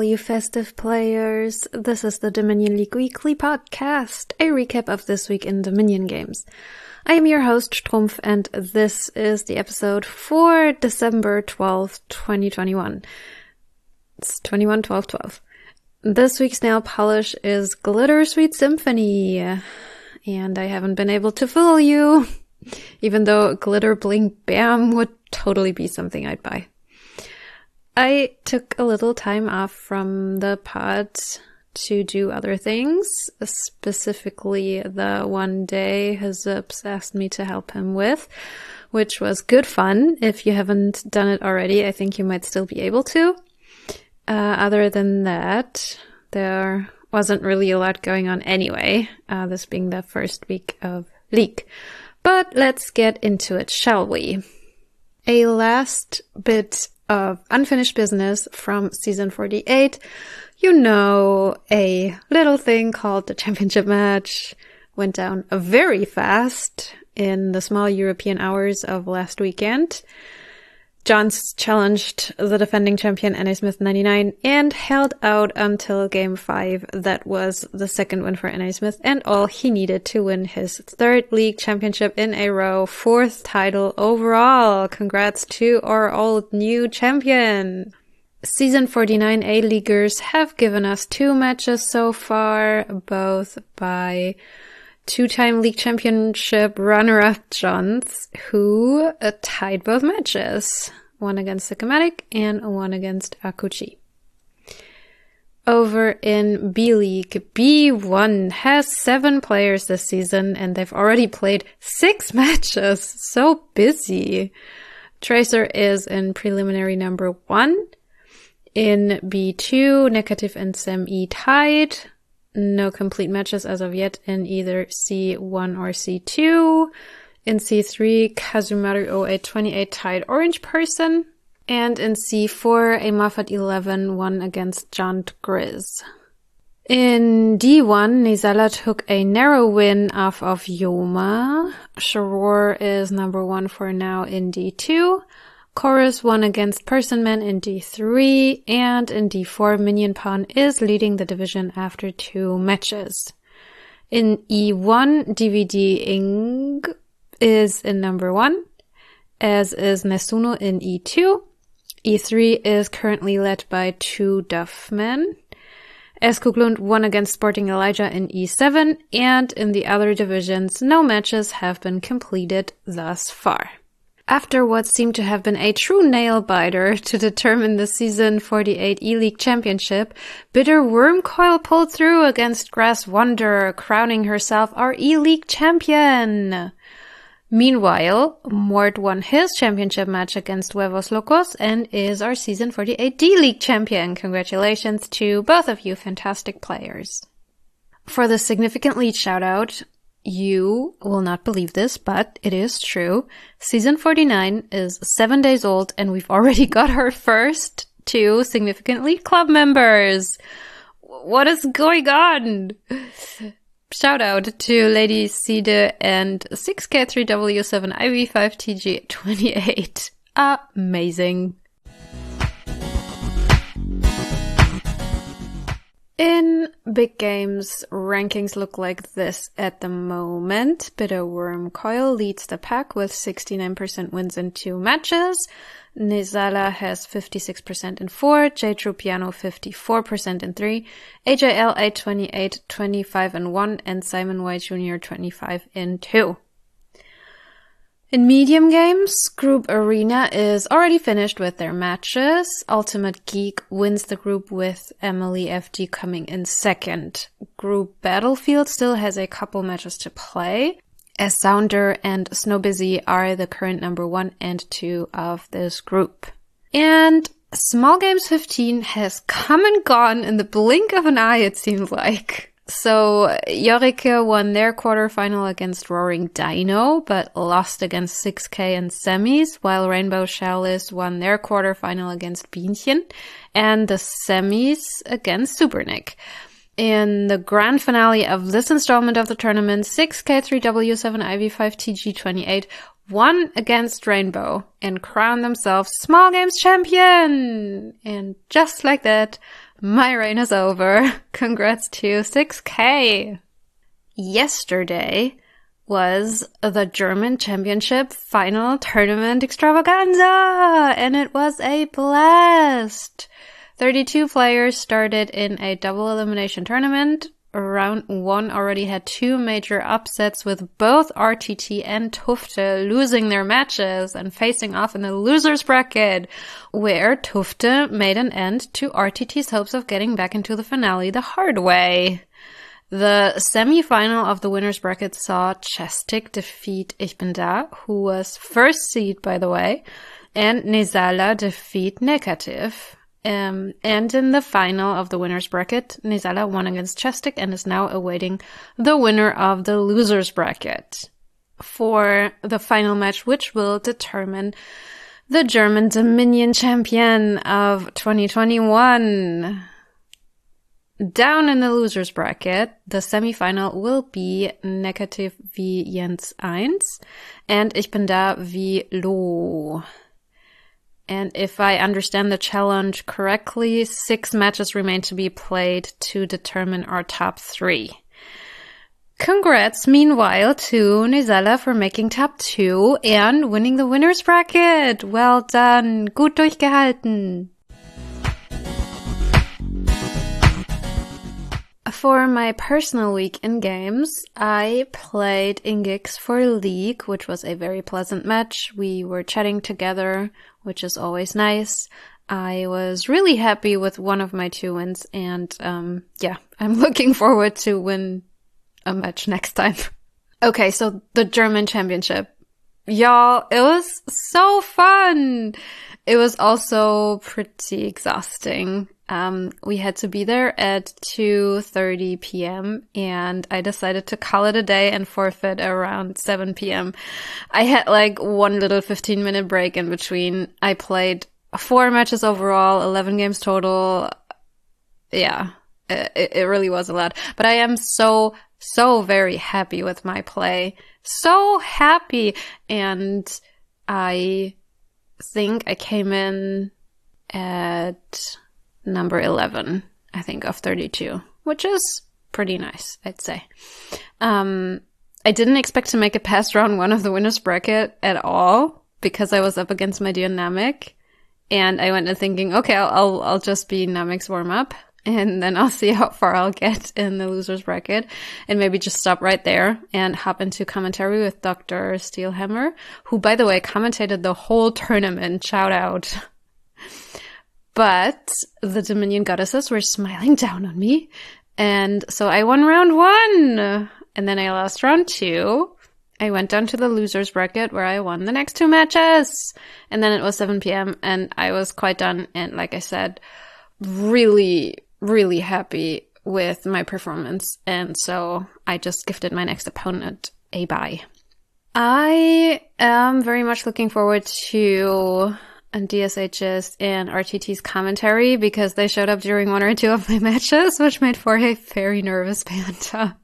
you festive players. This is the Dominion League Weekly Podcast, a recap of this week in Dominion games. I am your host, Strumpf, and this is the episode for December 12th, 2021. It's 21-12-12. This week's nail polish is Glitter Sweet Symphony, and I haven't been able to fool you, even though Glitter Bling Bam would totally be something I'd buy. I took a little time off from the pod to do other things, specifically the one day Hazups asked me to help him with, which was good fun. If you haven't done it already, I think you might still be able to. Other than that, there wasn't really a lot going on anyway, this being the first week of League. But let's get into it, shall we? A last bit of unfinished business from season 48. You know, a little thing called the championship match went down very fast in the small European hours of last weekend. Johns challenged the defending champion Naismith 99 and held out until game 5. That was the second win for Naismith and all he needed to win his third league championship in a row, fourth title overall. Congrats to our old new champion. Season 49 A-Leaguers have given us 2 matches so far, both by two-time league championship runner-up Johns, who tied both matches. One against Sycomatic and one against Akuchi. Over in B-League, B1 has 7 players this season, and they've already played 6 matches. So busy. Tracer is in preliminary number 1. In B2, Negative and Sam E tied. No complete matches as of yet in either C1 or C2. In C3, Kazumaru 0828 tied Orange Person. And in C4, a Moffat 11 won against Jaunt Grizz. In D1, Nizala took a narrow win off of Yoma. Sharor is number 1 for now in D2. Chorus won against Person Man in D3, and in D4, Minion Pawn is leading the division after 2 matches. In E1, DVD Ing is in number 1, as is Nesuno in E2. E3 is currently led by 2 Duffmen. Eskuglund won against Sporting Elijah in E7, and in the other divisions, no matches have been completed thus far. After what seemed to have been a true nail-biter to determine the Season 48 E-League Championship, Bitter Wormcoil pulled through against Grass Wonder, crowning herself our E-League champion. Meanwhile, Mort won his championship match against Huevos Locos and is our Season 48 D-League champion. Congratulations to both of you fantastic players. For the significant lead shout-out, you will not believe this, but it is true. Season 49 is 7 days old, and we've already got our first 2 significant league club members. What is going on? Shout out to Lady Cede and 6K3W7IV5TG28. Amazing. In big games, rankings look like this at the moment. Bitter Wormcoil leads the pack with 69% wins in 2 matches. Nizala has 56% in 4, J-True Piano 54% in 3, AJL 828 25 in 1, and Simon White Jr. 25 in 2. In medium games, Group Arena is already finished with their matches. Ultimate Geek wins the group with Emily FD coming in second. Group Battlefield still has a couple matches to play, as Sounder and Snowbusy are the current number 1 and 2 of this group. And Small Games 15 has come and gone in the blink of an eye, it seems like. So, Yorike won their quarterfinal against Roaring Dino, but lost against 6K in semis, while Rainbow Chalice won their quarterfinal against Bienchen, and the semis against Supernick. In the grand finale of this installment of the tournament, 6K3W7IV5TG28 won against Rainbow and crowned themselves Small Games champion! And just like that, my reign is over. Congrats to 6K. Yesterday was the German Championship Final Tournament Extravaganza, and it was a blast. 32 players started in a double elimination tournament. Round 1 already had 2 major upsets, with both RTT and Tufte losing their matches and facing off in the losers bracket, where Tufte made an end to RTT's hopes of getting back into the finale the hard way. The semi-final of the winners bracket saw Chestic defeat Ich Bin Da, who was first seed, by the way, and Nezala defeat Negative. And in the final of the winners bracket, Nezala won against Chestic and is now awaiting the winner of the losers bracket for the final match, which will determine the German Dominion champion of 2021. Down in the losers bracket, the semi-final will be Negative v Jens 1 and Ich Bin Da v Lo. And if I understand the challenge correctly, 6 matches remain to be played to determine our top 3. Congrats, meanwhile, to Nezala for making top 2 and winning the winners bracket. Well done. Gut durchgehalten. For my personal week in games, I played Ingix for League, which was a very pleasant match. We were chatting together, which is always nice. I was really happy with one of my 2 wins, and yeah, I'm looking forward to win a match next time. Okay, so the German Championship. Y'all, it was so fun! It was also pretty exhausting. We had to be there at 2:30 p.m. and I decided to call it a day and forfeit around 7 p.m. I had like one little 15-minute break in between. I played 4 matches overall, 11 games total. Yeah, it really was a lot. But I am so very happy with my play. So happy. And I think I came in at number 11, I think, of 32, which is pretty nice, I'd say. I didn't expect to make it past round 1 of the winners bracket at all because I was up against my dear Namek, and I went in thinking, okay, I'll just be Namek's warm up, and then I'll see how far I'll get in the losers bracket, and maybe just stop right there and hop into commentary with Dr. Steelhammer, who, by the way, commentated the whole tournament. Shout out. But the Dominion goddesses were smiling down on me. And so I won round 1. And then I lost round 2. I went down to the losers bracket where I won the next 2 matches. And then it was 7 p.m. and I was quite done. And like I said, really, really happy with my performance. And so I just gifted my next opponent a bye. I am very much looking forward to DSH's and RTT's commentary because they showed up during 1 or 2 of my matches, which made for a very nervous Panta.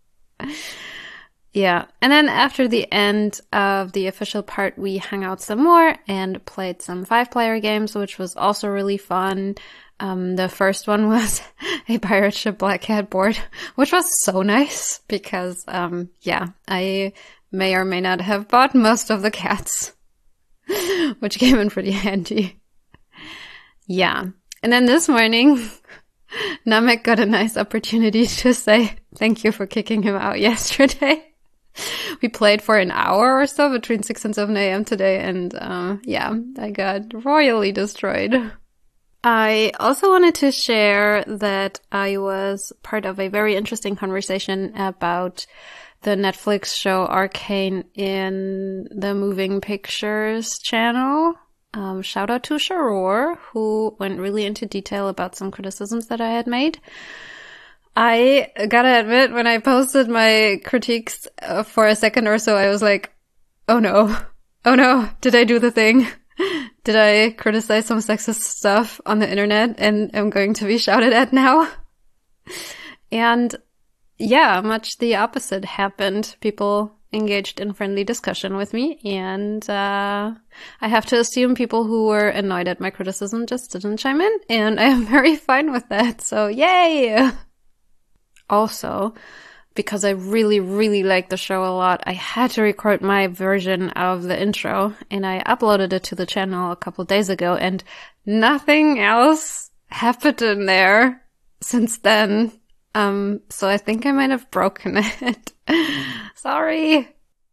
Yeah. And then after the end of the official part, we hung out some more and played some 5-player games, which was also really fun. The first one was a Pirate Ship Black Cat board, which was so nice because, yeah, I may or may not have bought most of the cats. Which came in pretty handy. Yeah. And then this morning, Namek got a nice opportunity to say thank you for kicking him out yesterday. We played for an hour or so between 6 and 7 a.m. today, and yeah, I got royally destroyed. I also wanted to share that I was part of a very interesting conversation about the Netflix show Arcane in the Moving Pictures channel. Shout out to Sharor, who went really into detail about some criticisms that I had made. I gotta admit, when I posted my critiques for a second or so, I was like, oh no, did I do the thing? Did I criticize some sexist stuff on the internet and am going to be shouted at now? And yeah, much the opposite happened. People engaged in friendly discussion with me, and I have to assume people who were annoyed at my criticism just didn't chime in, and I am very fine with that, so yay! Also, because I really, really like the show a lot, I had to record my version of the intro, and I uploaded it to the channel a couple days ago, and nothing else happened in there since then. So I think I might have broken it. Sorry.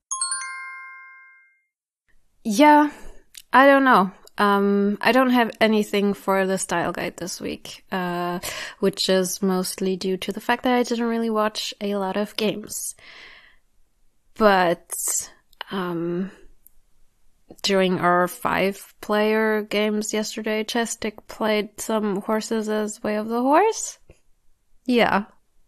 Yeah, I don't know. I don't have anything for the style guide this week, which is mostly due to the fact that I didn't really watch a lot of games. But, during our 5-player games yesterday, Chestic played some Horses as Way of the Horse. Yeah.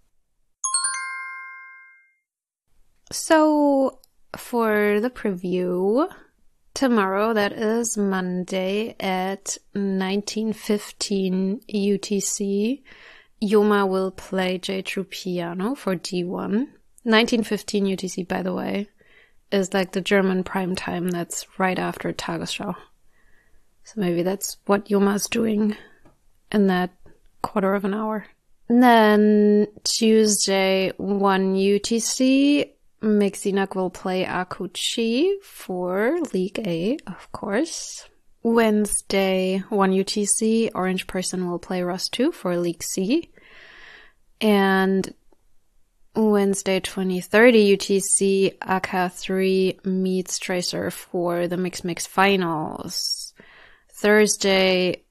So, for the preview, tomorrow, that is Monday at 19:15 UTC, Yoma will play J-True Piano for D1. 19:15 UTC, by the way, is like the German prime time that's right after Tagesschau. So maybe that's what Yoma's doing in that quarter of an hour. And then Tuesday, 1 UTC, Mixinak will play Akuchi for League A, of course. Wednesday, 1 UTC, Orange Person will play Rust 2 for League C. And Wednesday, 20:30 UTC, AK3 meets Tracer for the Mix finals. Thursday,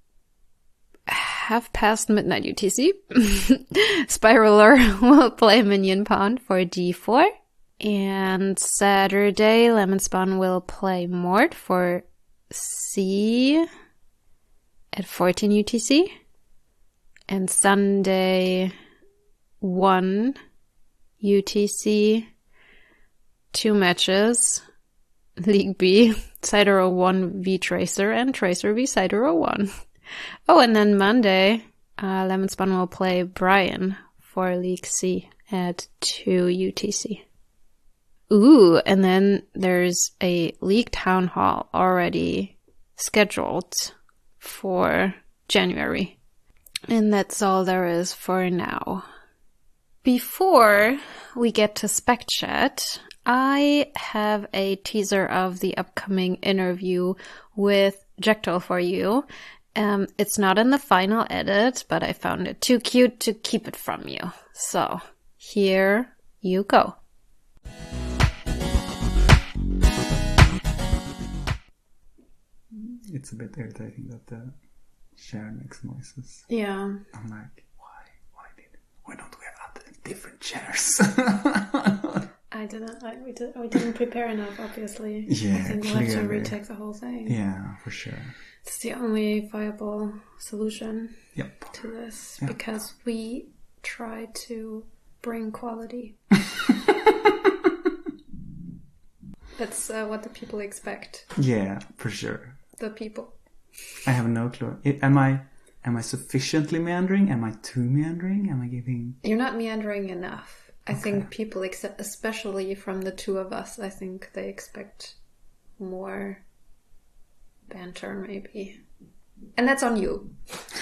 half past midnight UTC, Spiraler will play Minion Pond for D4. And Saturday, Lemon Spawn will play Mort for C at 14 UTC. And Sunday, 1 UTC, 2 matches, League B, Cider 01 v Tracer and Tracer v Cider 01. Oh, and then Monday, Lemon Spawn will play Brian for League C at 2 UTC. Ooh, and then there's a League Town Hall already scheduled for January. And that's all there is for now. Before we get to Spec Chat, I have a teaser of the upcoming interview with Jekto for you. It's not in the final edit, but I found it too cute to keep it from you. So, here you go. It's a bit irritating that the share makes noises. Yeah. I'm like, why don't we have other different chairs? We didn't prepare enough, obviously. Yeah, I think we'll have to retake the whole thing. Yeah, for sure. It's the only viable solution to this, because we try to bring quality. That's what the people expect. Yeah, for sure. The people. I have no clue. Am I sufficiently meandering? Am I too meandering? Am I giving... You're not meandering enough. I think people, especially from the two of us, I think they expect more banter, maybe. And that's on you.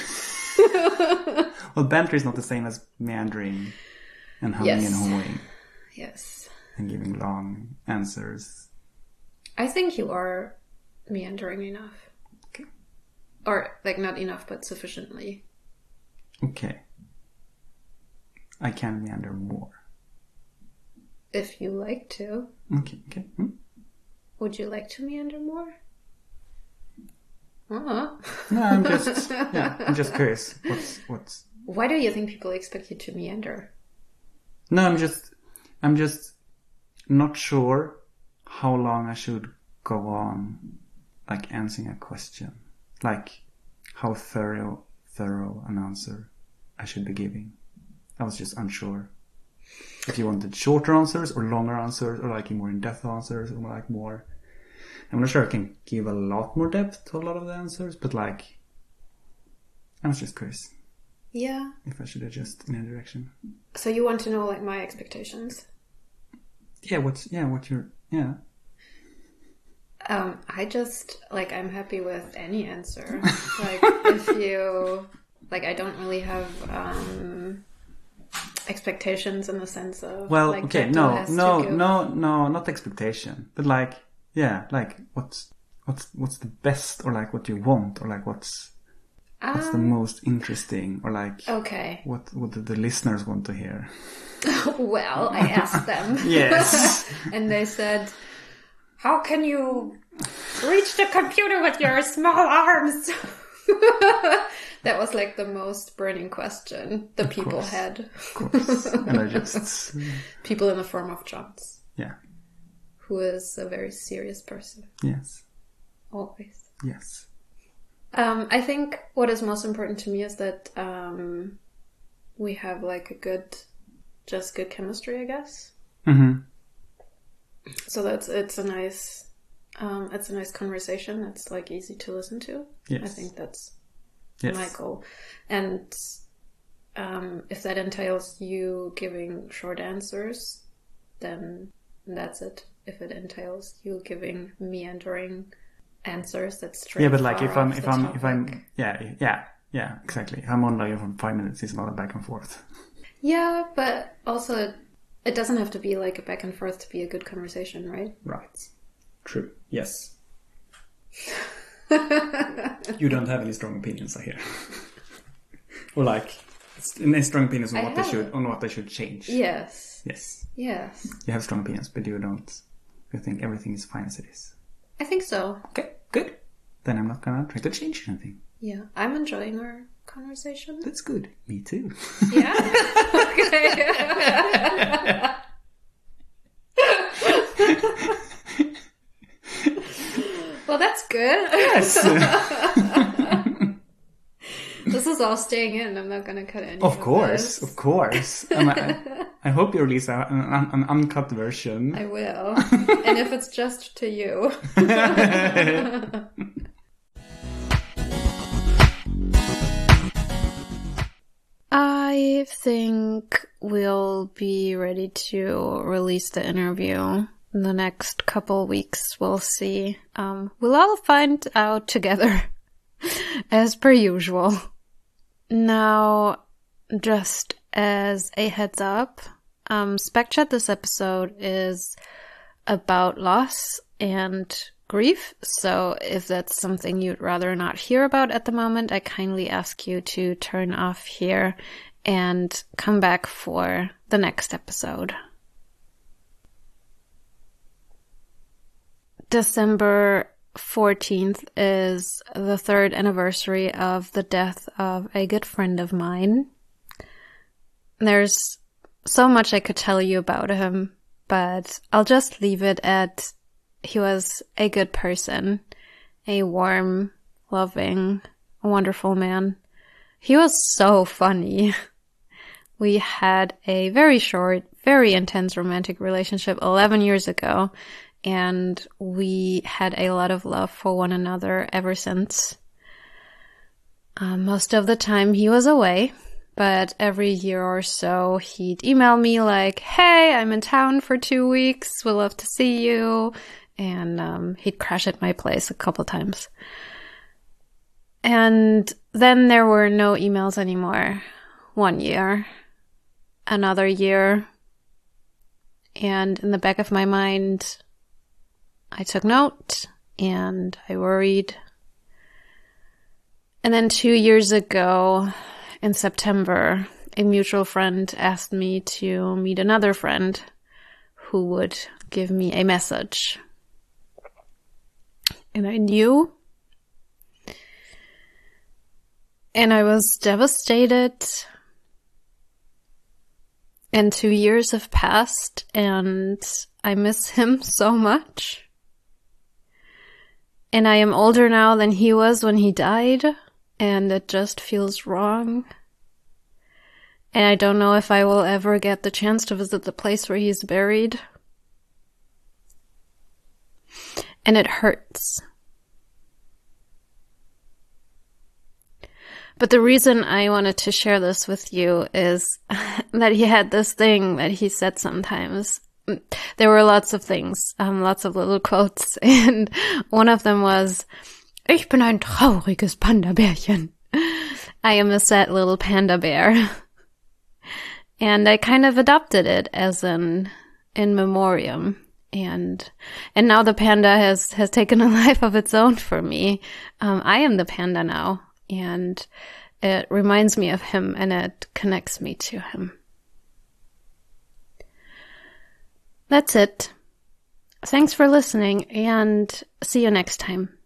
Well, banter is not the same as meandering and humming and hawing. Yes. And giving long answers. I think you are meandering enough. Okay. Or, not enough, but sufficiently. Okay. I can meander more. If you like to. Okay. Would you like to meander more? Uh-huh. No, I'm just curious. What's... Why do you think people expect you to meander? No, I'm just not sure how long I should go on, answering a question. How thorough an answer I should be giving. I was just unsure. If you wanted shorter answers or longer answers or more in-depth answers or more... I'm not sure I can give a lot more depth to a lot of the answers, but I was just curious. Yeah. If I should adjust in a direction. So you want to know my expectations? I just, like, I'm happy with any answer. Like, if you, like, I don't really have expectations in the sense of, Well, like, okay, Jetto no, not expectation, but like, yeah, like, what's the best, or like, what you want, or like, what's the most interesting, or like, okay. what do the listeners want to hear? Well, I asked them. Yes. And they said, how can you reach the computer with your small arms? That was like the most burning question the people had. Of course. And I just... People in the form of Johns. Yeah. Who is a very serious person. Yes. Always. Yes. I think what is most important to me is that we have like a good chemistry, I guess. Mm-hmm. So it's a nice conversation. It's like easy to listen to. Yes. I think that's my goal. And if that entails you giving short answers, then that's it. If it entails you giving meandering answers, that's straight. Yeah, but like if I'm exactly. If I'm on like for 5 minutes, it's not a back and forth. Yeah, but also it doesn't have to be like a back and forth to be a good conversation, right? Right. True. Yes. You don't have any strong opinions, I hear. Or like any strong opinions on what they should change. Yes. Yes. Yes. You have strong opinions, but you don't. You think everything is fine as it is. I think so. Okay, good. Then I'm not gonna try to change anything. Yeah, I'm enjoying our conversation. That's good. Me too. Yeah? Okay. Well, that's good. Yes. This is all staying in. I'm not going to cut any of course. I hope you release an uncut version. I will. And if it's just to you. I think we'll be ready to release the interview in the next couple weeks. We'll see. We'll all find out together, as per usual. Now, just as a heads up, Spec Chat this episode is about loss and grief, so if that's something you'd rather not hear about at the moment, I kindly ask you to turn off here and come back for the next episode. December 14th is the 3rd anniversary of the death of a good friend of mine. There's so much I could tell you about him, but I'll just leave it at he was a good person, a warm, loving, wonderful man. He was so funny. We had a very short, very intense romantic relationship 11 years ago, and we had a lot of love for one another ever since. Most of the time he was away, but every year or so he'd email me like, hey, I'm in town for 2 weeks, we'd love to see you. And he'd crash at my place a couple times. And then there were no emails anymore. 1 year. Another year. And in the back of my mind, I took note and I worried. And then 2 years ago, in September, a mutual friend asked me to meet another friend who would give me a message. And I knew. And I was devastated. And 2 years have passed, and I miss him so much. And I am older now than he was when he died, and it just feels wrong. And I don't know if I will ever get the chance to visit the place where he's buried. And it hurts. But the reason I wanted to share this with you is that he had this thing that he said sometimes, there were lots of things, lots of little quotes. And one of them was, Ich bin ein trauriges Panda-Bärchen. I am a sad little panda bear. And I kind of adopted it as an in memoriam. And now the panda has taken a life of its own for me. I am the panda now, and it reminds me of him and it connects me to him. That's it. Thanks for listening and see you next time.